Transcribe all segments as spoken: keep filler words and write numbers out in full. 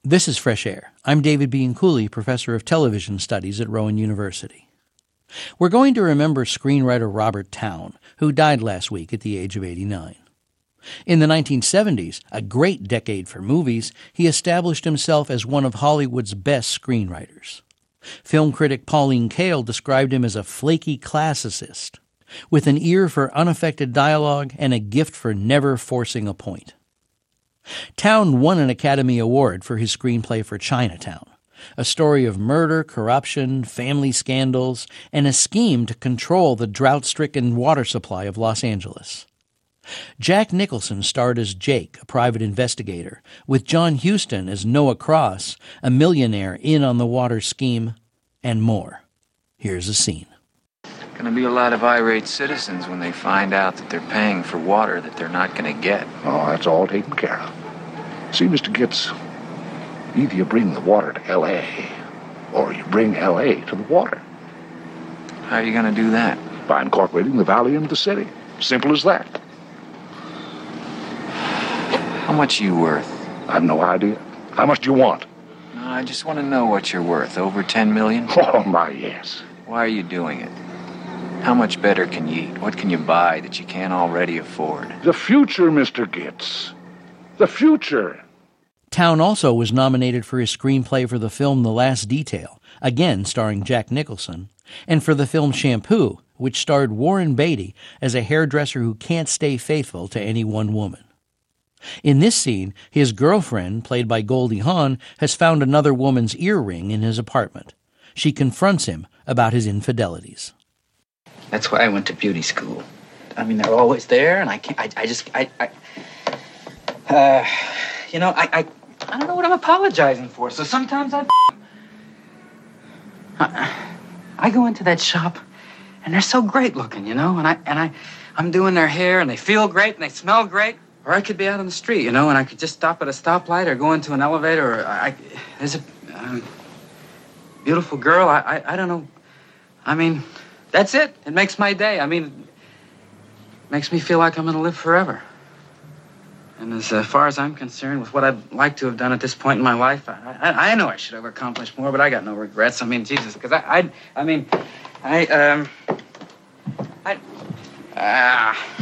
This is Fresh Air. I'm David Bianculli, professor of television studies at Rowan University. We're going to remember screenwriter Robert Towne, who died last week at the age of eighty-nine. In the nineteen seventies, a great decade for movies, he established himself as one of Hollywood's best screenwriters. Film critic Pauline Kael described him as a flaky classicist, with an ear for unaffected dialogue and a gift for never forcing a point. Towne won an Academy Award for his screenplay for Chinatown, a story of murder, corruption, family scandals, and a scheme to control the drought-stricken water supply of Los Angeles. Jack Nicholson starred as Jake, a private investigator, with John Huston as Noah Cross, a millionaire in on the water scheme, and more. Here's a scene. Going to be a lot of irate citizens when they find out that they're paying for water that they're not going to get. Oh, that's all taken care of. See, Mister Gibbs, either you bring the water to L A or you bring L A to the water. How are you going to do that? By incorporating the valley into the city. Simple as that. How much are you worth? I've no idea. How much do you want? No, I just want to know what you're worth. Over ten million? Oh, my, yes. Why are you doing it? How much better can you eat? What can you buy that you can't already afford? The future, Mister Gibbs. The future. Towne also was nominated for his screenplay for the film The Last Detail, again starring Jack Nicholson, and for the film Shampoo, which starred Warren Beatty as a hairdresser who can't stay faithful to any one woman. In this scene, his girlfriend, played by Goldie Hawn, has found another woman's earring in his apartment. She confronts him about his infidelities. That's why I went to beauty school. I mean, they're always there, and I can't, I, I just, I, I, uh, you know, I, I, I don't know what I'm apologizing for, so sometimes I, I, I go into that shop, and they're so great looking, you know, and I, and I, I'm doing their hair, and they feel great, and they smell great. Or I could be out on the street, you know, and I could just stop at a stoplight or go into an elevator. Or I, there's a um, beautiful girl. I, I, I don't know. I mean, that's it. It makes my day. I mean, it makes me feel like I'm going to live forever. And as uh, far as I'm concerned, with what I'd like to have done at this point in my life, I, I, I know I should have accomplished more, but I got no regrets. I mean, Jesus, because I, I, I mean, I, um, I, ah. Uh,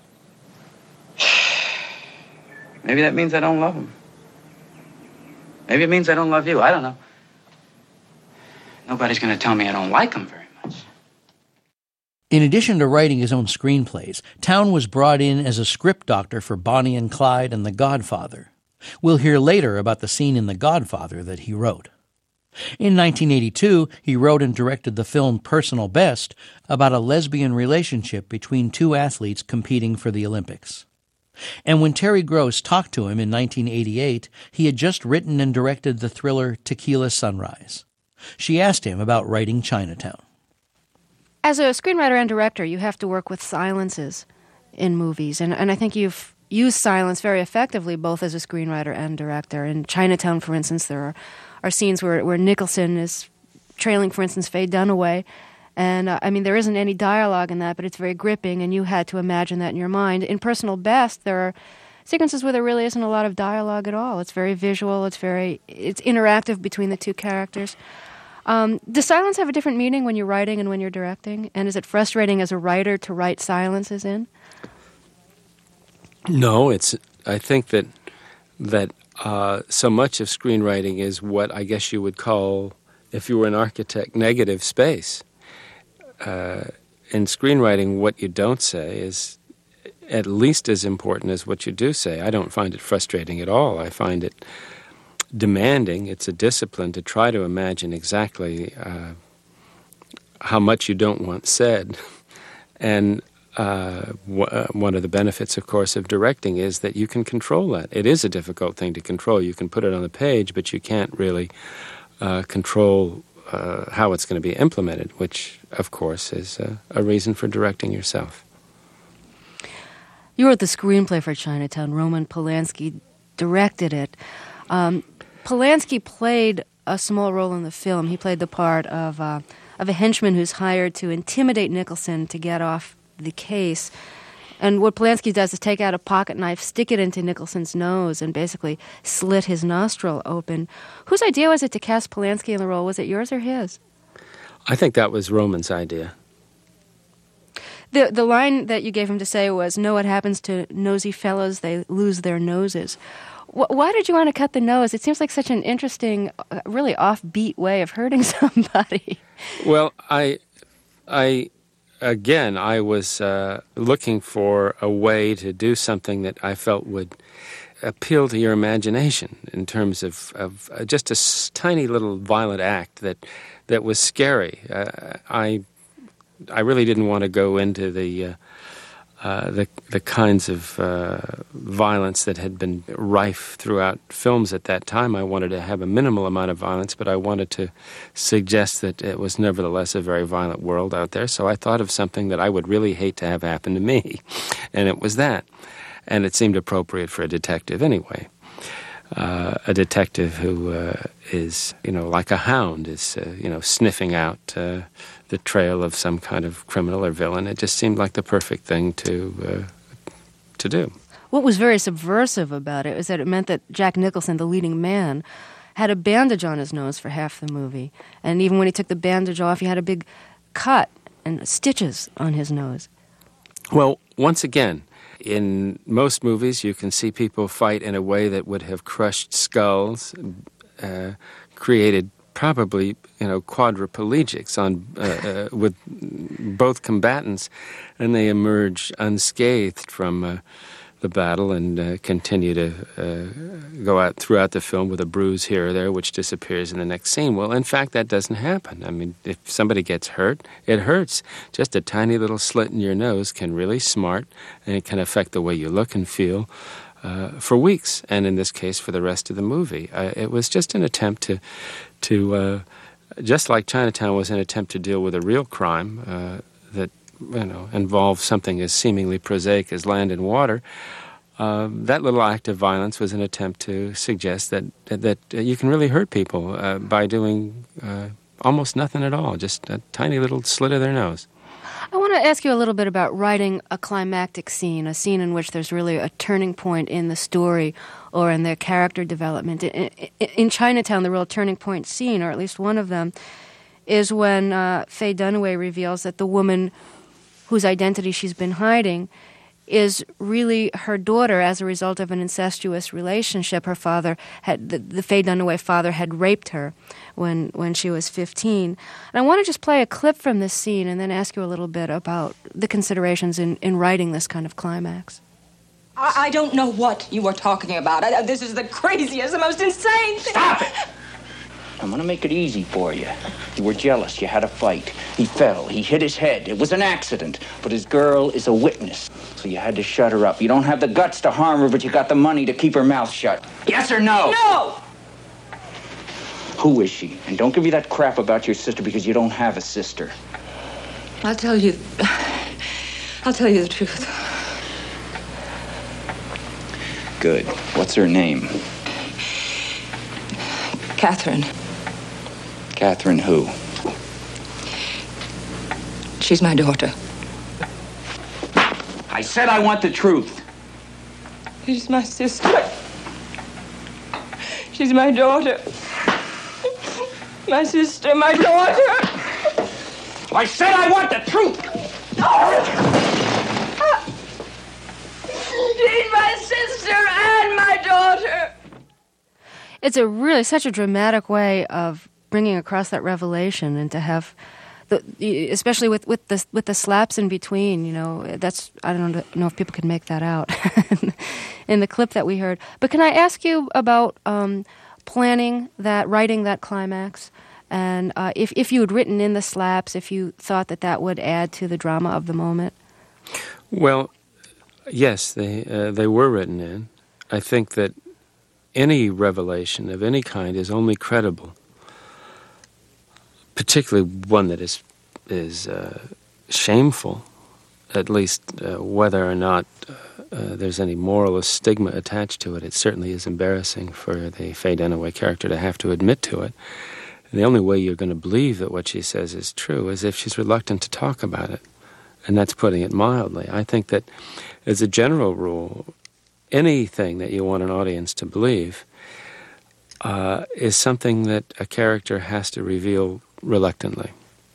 Maybe that means I don't love him. Maybe it means I don't love you. I don't know. Nobody's going to tell me I don't like him very much. In addition to writing his own screenplays, Towne was brought in as a script doctor for Bonnie and Clyde and The Godfather. We'll hear later about the scene in The Godfather that he wrote. In nineteen eighty-two, he wrote and directed the film Personal Best about a lesbian relationship between two athletes competing for the Olympics. And when Terry Gross talked to him in nineteen eighty-eight, he had just written and directed the thriller Tequila Sunrise. She asked him about writing Chinatown. As a screenwriter and director, you have to work with silences in movies, and, and I think you've used silence very effectively both as a screenwriter and director. In Chinatown, for instance, there are, are scenes where, where Nicholson is trailing, for instance, Faye Dunaway. And, uh, I mean, there isn't any dialogue in that, but it's very gripping, and you had to imagine that in your mind. In Personal Best, there are sequences where there really isn't a lot of dialogue at all. It's very visual. It's very it's interactive between the two characters. Um, does silence have a different meaning when you're writing and when you're directing? And is it frustrating as a writer to write silences in? No, it's. I think that that uh, so much of screenwriting is what I guess you would call, if you were an architect, negative space. Uh, in screenwriting, what you don't say is at least as important as what you do say. I don't find it frustrating at all. I find it demanding. It's a discipline to try to imagine exactly uh, how much you don't want said. And uh, w- uh, one of the benefits, of course, of directing is that you can control that. It is a difficult thing to control. You can put it on the page, but you can't really uh, control Uh, how it's going to be implemented, which, of course, is uh, a reason for directing yourself. You wrote the screenplay for Chinatown. Roman Polanski directed it. Um, Polanski played a small role in the film. He played the part of uh, of a henchman who's hired to intimidate Nicholson to get off the case. And what Polanski does is take out a pocket knife, stick it into Nicholson's nose, and basically slit his nostril open. Whose idea was it to cast Polanski in the role? Was it yours or his? I think that was Roman's idea. The the line that you gave him to say was, "Know what happens to nosy fellows? They lose their noses." Wh- why did you want to cut the nose? It seems like such an interesting, uh, really offbeat way of hurting somebody. Well, I, I, again, I was uh, looking for a way to do something that I felt would appeal to your imagination in terms of, of uh, just a s- tiny little violent act that that was scary. Uh, I I really didn't want to go into the uh, uh, the the kinds of uh, violence that had been rife throughout films at that time. I wanted to have a minimal amount of violence, but I wanted to suggest that it was nevertheless a very violent world out there. So I thought of something that I would really hate to have happen to me, and it was that. And it seemed appropriate for a detective anyway. Uh, a detective who uh, is, you know, like a hound, is, uh, you know, sniffing out uh, the trail of some kind of criminal or villain. It just seemed like the perfect thing to uh, to do. What was very subversive about it was that it meant that Jack Nicholson, the leading man, had a bandage on his nose for half the movie. And even when he took the bandage off, he had a big cut and stitches on his nose. Well, once again, in most movies, you can see people fight in a way that would have crushed skulls, uh, created probably, you know, quadriplegics on uh, uh, with both combatants, and they emerge unscathed from uh, the battle and uh, continue to uh, go out throughout the film with a bruise here or there, which disappears in the next scene. Well, in fact, that doesn't happen. I mean, if somebody gets hurt, it hurts. Just a tiny little slit in your nose can really smart, and it can affect the way you look and feel uh, for weeks, and in this case, for the rest of the movie. Uh, it was just an attempt to, to uh, just like Chinatown was an attempt to deal with a real crime uh, that you know, involve something as seemingly prosaic as land and water. Uh, that little act of violence was an attempt to suggest that that, that uh, you can really hurt people uh, by doing uh, almost nothing at all, just a tiny little slit of their nose. I want to ask you a little bit about writing a climactic scene, a scene in which there's really a turning point in the story or in their character development. In, in, in Chinatown, the real turning point scene, or at least one of them, is when uh, Faye Dunaway reveals that the woman whose identity she's been hiding is really her daughter as a result of an incestuous relationship. Her father had, the, the Faye Dunaway father had raped her when when she was fifteen. And I want to just play a clip from this scene and then ask you a little bit about the considerations in, in writing this kind of climax. I, I don't know what you are talking about. I, this is the craziest, the most insane thing. Stop it! I'm going to make it easy for you. You were jealous. You had a fight. He fell. He hit his head. It was an accident. But his girl is a witness. So you had to shut her up. You don't have the guts to harm her, but you got the money to keep her mouth shut. Yes or no? No! Who is she? And don't give me that crap about your sister because you don't have a sister. I'll tell you... I'll tell you the truth. Good. What's her name? Catherine. Catherine who? She's my daughter. I said I want the truth. She's my sister. She's my daughter. My sister, my daughter. I said I want the truth. She's my sister and my daughter. It's a really such a dramatic way of bringing across that revelation, and to have, the, especially with, with the with the slaps in between. You know, that's I don't know if people can make that out in the clip that we heard. But can I ask you about um, planning that, writing that climax, and uh, if if you had written in the slaps, if you thought that that would add to the drama of the moment? Well, yes, they uh, they were written in. I think that any revelation of any kind is only credible, particularly one that is is uh, shameful, at least uh, whether or not uh, uh, there's any moral or stigma attached to it. It certainly is embarrassing for the Faye Dunaway character to have to admit to it. And the only way you're going to believe that what she says is true is if she's reluctant to talk about it. and that's putting it mildly. I think that, as a general rule, anything that you want an audience to believe uh, is something that a character has to reveal reluctantly.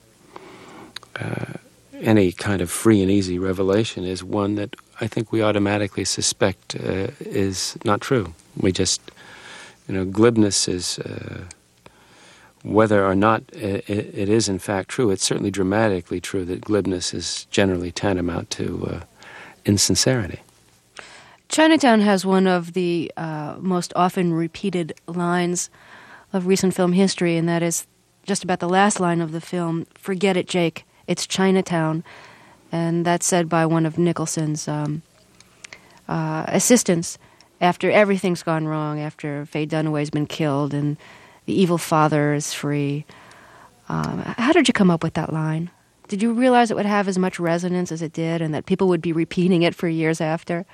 Uh, any kind of free and easy revelation is one that I think we automatically suspect uh, is not true. We just, you know, glibness is, uh, whether or not it, it is in fact true, it's certainly dramatically true that glibness is generally tantamount to uh, insincerity. Chinatown has one of the uh, most often repeated lines of recent film history, and that is just about the last line of the film, "Forget it, Jake, it's Chinatown." And that's said by one of Nicholson's um, uh, assistants after everything's gone wrong, after Faye Dunaway's been killed and the evil father is free. Um, how did you come up with that line? Did you realize it would have as much resonance as it did and that people would be repeating it for years after?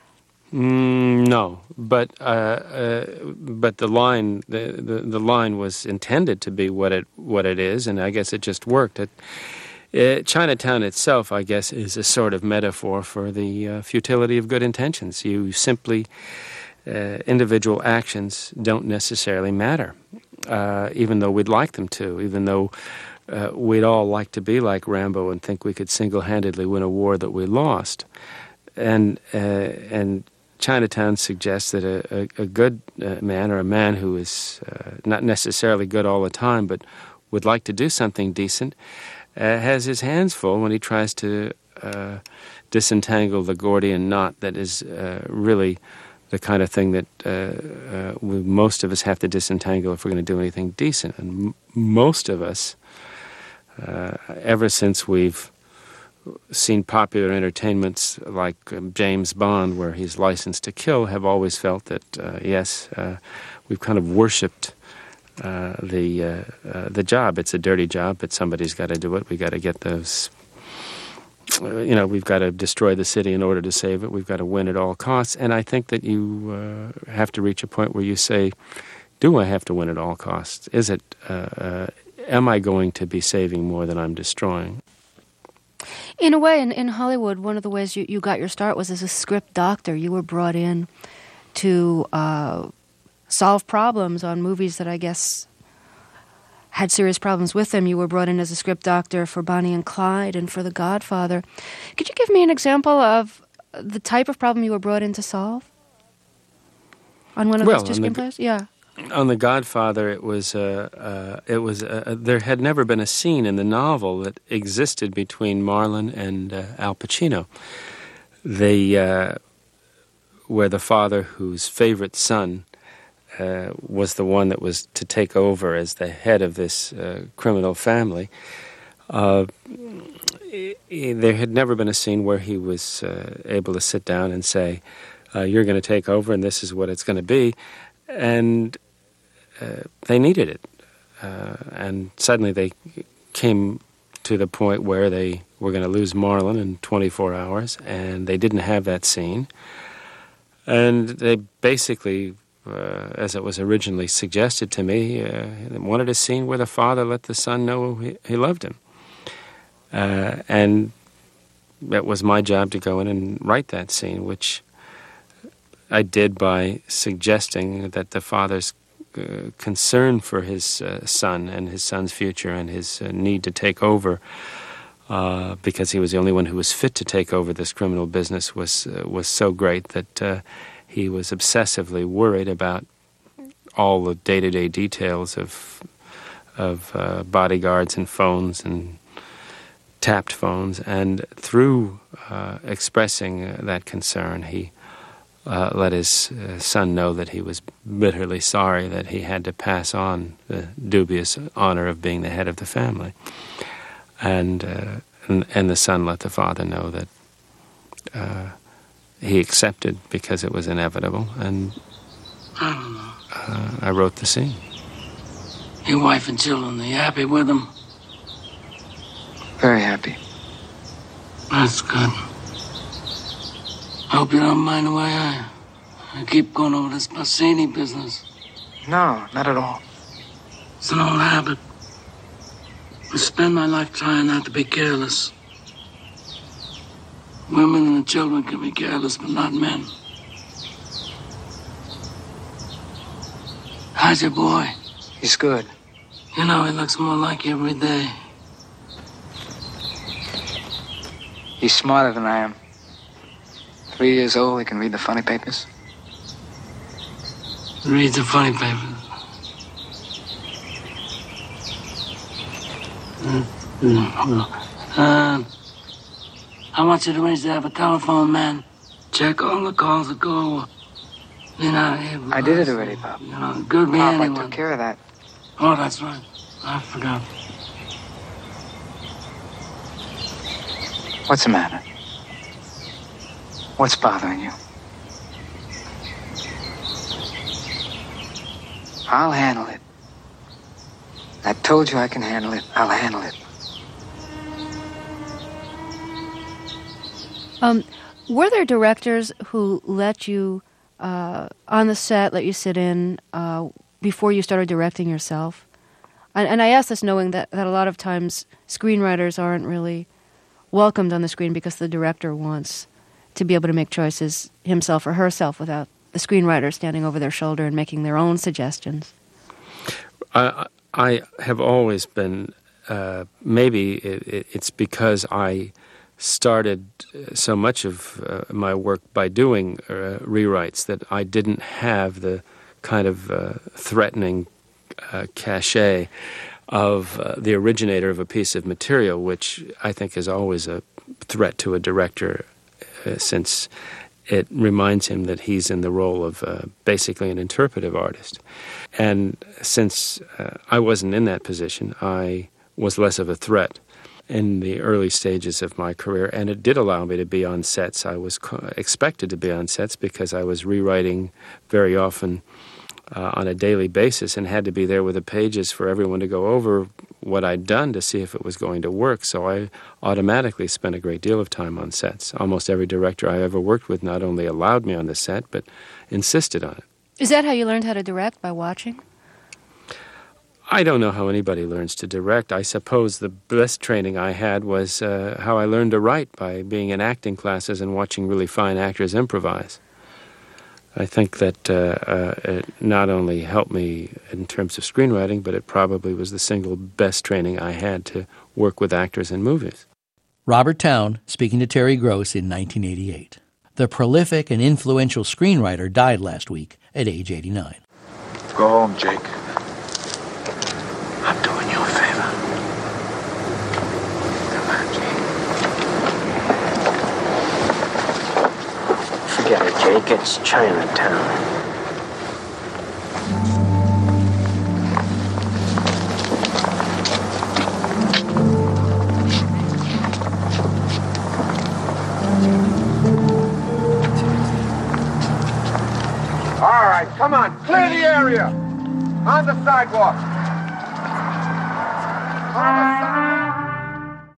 Mm, no, but uh, uh, but the line the, the the line was intended to be what it what it is, and I guess it just worked. It, it, Chinatown itself, I guess, is a sort of metaphor for the uh, futility of good intentions. You simply uh, individual actions don't necessarily matter, uh, even though we'd like them to, even though uh, we'd all like to be like Rambo and think we could single-handedly win a war that we lost, and uh, and. Chinatown suggests that a, a, a good uh, man, or a man who is uh, not necessarily good all the time, but would like to do something decent, uh, has his hands full when he tries to uh, disentangle the Gordian knot that is uh, really the kind of thing that uh, uh, we, most of us have to disentangle if we're going to do anything decent. And m- most of us, uh, ever since we've seen popular entertainments like um, James Bond, where he's licensed to kill, have always felt that, uh, yes, uh, we've kind of worshipped uh, the uh, uh, the job. It's a dirty job, but somebody's got to do it. We've got to get those, uh, you know, we've got to destroy the city in order to save it. We've got to win at all costs. And I think that you uh, have to reach a point where you say, do I have to win at all costs? Is it, uh, uh, am I going to be saving more than I'm destroying? In a way, in, in Hollywood, one of the ways you, you got your start was as a script doctor. You were brought in to uh, solve problems on movies that I guess had serious problems with them. You were brought in as a script doctor for Bonnie and Clyde and for The Godfather. Could you give me an example of the type of problem you were brought in to solve on one of well, those two screenplays? Yeah. On The Godfather, it was uh, uh, it was uh, there had never been a scene in the novel that existed between Marlon and uh, Al Pacino. The uh, where the father, whose favorite son uh, was the one that was to take over as the head of this uh, criminal family. Uh, there had never been a scene where he was uh, able to sit down and say, uh, "You're going to take over, and this is what it's going to be," and Uh, they needed it. Uh, and suddenly they came to the point where they were going to lose Marlon in twenty-four hours, and they didn't have that scene. And they basically, uh, as it was originally suggested to me, uh, wanted a scene where the father let the son know he, he loved him. Uh, and it was my job to go in and write that scene, which I did by suggesting that the father's Uh, concern for his uh, son and his son's future and his uh, need to take over, uh, because he was the only one who was fit to take over this criminal business, was uh, was so great that uh, he was obsessively worried about all the day-to-day details of of uh, bodyguards and phones and tapped phones. And through uh, expressing uh, that concern, he Uh, let his uh, son know that he was bitterly sorry that he had to pass on the dubious honor of being the head of the family. And uh, and, and the son let the father know that uh, he accepted because it was inevitable. And I don't know. Uh, I wrote the scene. Your wife and children, are you happy with them? Very happy. That's good. I hope you don't mind the way I, I keep going over this Bassini business. No, not at all. It's an old habit. I spend my life trying not to be careless. Women and children can be careless, but not men. How's your boy? He's good. You know, he looks more like you every day. He's smarter than I am. Three years old, he can read the funny papers. Read the funny papers. Uh, I want you to arrange to have a telephone man check all the calls that go. You know, I did it already, Pop. You know, good be Pop, anyone. I took care of that. Oh, that's right. I forgot. What's the matter? What's bothering you? I'll handle it. I told you I can handle it. I'll handle it. Um, were there directors who let you uh, on the set, let you sit in uh, before you started directing yourself? And, and I ask this knowing that, that a lot of times screenwriters aren't really welcomed on the screen because the director wants to be able to make choices himself or herself without the screenwriter standing over their shoulder and making their own suggestions. I, I have always been, uh, maybe it, it's because I started so much of uh, my work by doing uh, rewrites that I didn't have the kind of uh, threatening uh, cachet of uh, the originator of a piece of material, which I think is always a threat to a director uh, since it reminds him that he's in the role of uh, basically an interpretive artist. And since uh, I wasn't in that position, I was less of a threat in the early stages of my career, and it did allow me to be on sets. I was co- expected to be on sets because I was rewriting very often uh, on a daily basis and had to be there with the pages for everyone to go over what I'd done to see if it was going to work. So I automatically spent a great deal of time on sets. Almost every director I ever worked with not only allowed me on the set, but insisted on it. Is that how you learned how to direct, by watching? I don't know how anybody learns to direct. I suppose the best training I had was uh, how I learned to write, by being in acting classes and watching really fine actors improvise. I think that uh, uh, it not only helped me in terms of screenwriting, but it probably was the single best training I had to work with actors in movies. Robert Towne speaking to Terry Gross in nineteen eighty-eight. The prolific and influential screenwriter died last week at age eighty-nine. Go home, Jake. I'm doing you a favor. Come on, Jake. Forget it, Jake. It's Chinatown. All right, come on, clear the area. On the sidewalk. On the sidewalk.